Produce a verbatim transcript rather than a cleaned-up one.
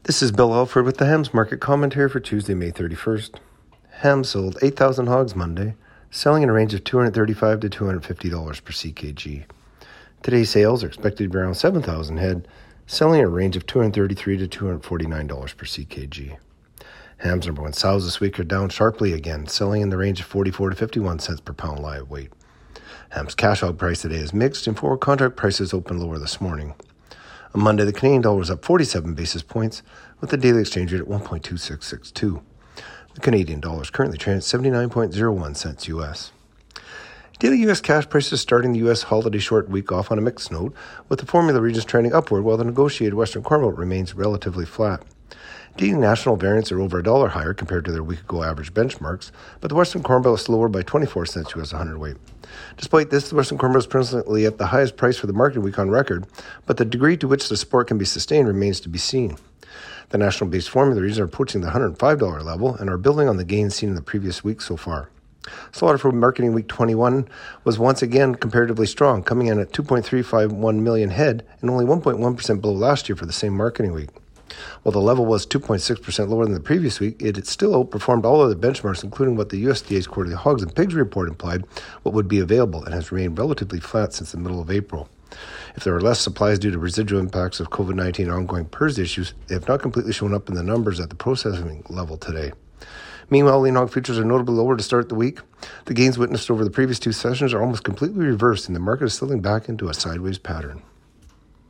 This is Bill Alford with the Hams Market Commentary for Tuesday, May thirty-first. Hams sold eight thousand hogs Monday, selling in a range of two hundred thirty-five dollars to two hundred fifty dollars per C K G. Today's sales are expected to be around seven thousand head, selling in a range of two hundred thirty-three dollars to two hundred forty-nine dollars per C K G. Hams number one sows this week are down sharply again, selling in the range of forty-four to fifty-one cents per pound live weight. Hams cash hog price today is mixed, and forward contract prices opened lower this morning. On Monday, the Canadian dollar was up forty-seven basis points, with the daily exchange rate at one point two six six two. The Canadian dollar is currently trading at seventy-nine point zero one cents U S. Daily U S cash prices starting the U S holiday short week off on a mixed note, with the formula regions trending upward while the negotiated Western Corn Belt remains relatively flat. Daily national variants are over a dollar higher compared to their week-ago average benchmarks, but the Western Corn Belt is lower by twenty-four cents U S a hundredweight. Despite this, the Western Corn Belt is presently at the highest price for the market week on record, but the degree to which the support can be sustained remains to be seen. The national-based formula regions are approaching the one hundred five dollars level and are building on the gains seen in the previous week so far. Slaughter for marketing week twenty-one was once again comparatively strong, coming in at two point three five one million head and only one point one percent below last year for the same marketing week. While the level was two point six percent lower than the previous week, it had still outperformed all other benchmarks, including what the U S D A's quarterly hogs and pigs report implied what would be available, and has remained relatively flat since the middle of April. If there are less supplies due to residual impacts of COVID nineteen and ongoing P R R S issues, they have not completely shown up in the numbers at the processing level today. Meanwhile, lean hog futures are notably lower to start the week. The gains witnessed over the previous two sessions are almost completely reversed, and the market is settling back into a sideways pattern.